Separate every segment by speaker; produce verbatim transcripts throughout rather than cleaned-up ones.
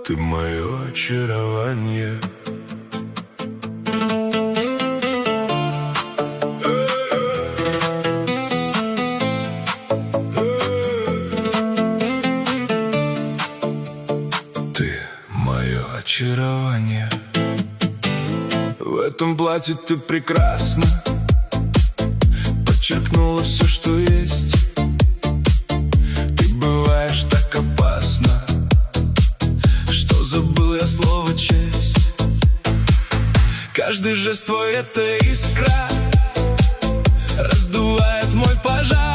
Speaker 1: Ты мое очарование. Ты мое очарование. В этом платье ты прекрасна, подчеркнула все, что есть. Ты бываешь так опасна, что забыл я слово честь. Каждый жест твой — это искра, раздувает мой пожар.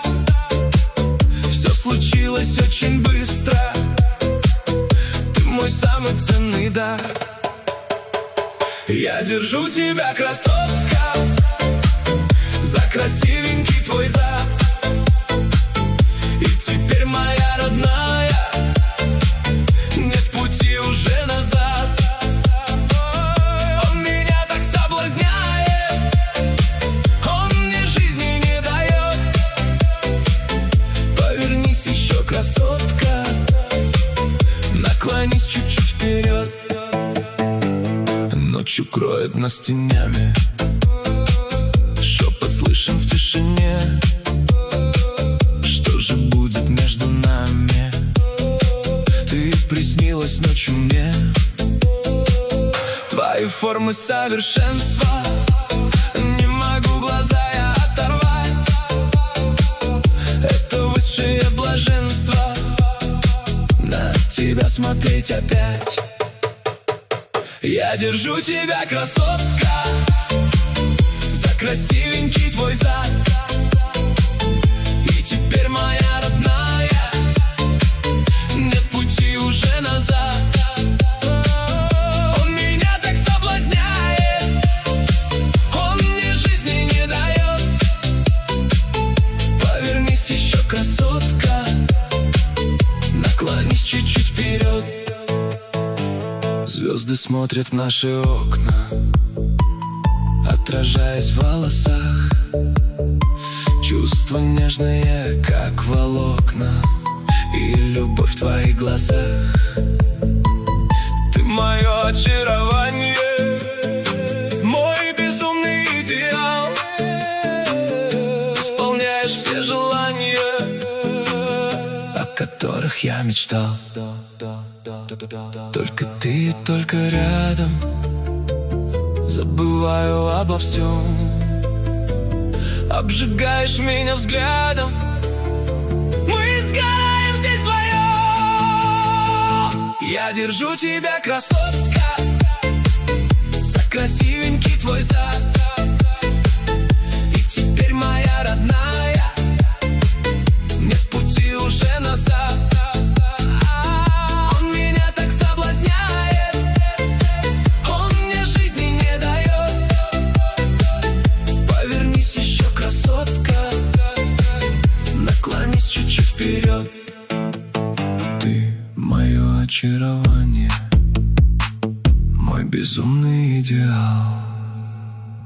Speaker 1: Все случилось очень быстро, ты мой самый ценный дар. Я держу тебя, красотка, за красивенький твой зад. И теперь моя родная, нет пути уже назад. Он меня так соблазняет, он мне жизни не дает. Повернись еще, красотка, наклонись чуть-чуть вперед. Ночью кроет нас тенями, шепот слышен в тишине. Что же будет между нами? Ты приснилась ночью мне. Твои формы совершенства, не могу глаза я оторвать. Это высшее блаженство, на тебя смотреть опять. Я держу тебя, красотка, за красивенький твой зад. И теперь моя родная, нет пути уже назад. Он меня так соблазняет, он мне жизни не дает. Повернись еще, красотка, наклонись чуть-чуть вперед. Звезды смотрят в наши окна, отражаясь в волосах. Чувства нежные, как волокна, и любовь в твоих глазах. Ты мое очарование, мой безумный идеал. Исполняешь все желания, о которых я мечтал. Только ты, только рядом, забываю обо всем. Обжигаешь меня взглядом, мы сгораем здесь вдвоем. Я держу тебя, красотка, за красивенький твой зад. И теперь моя родная, нет пути уже назад. Ты мое очарование, мой безумный идеал.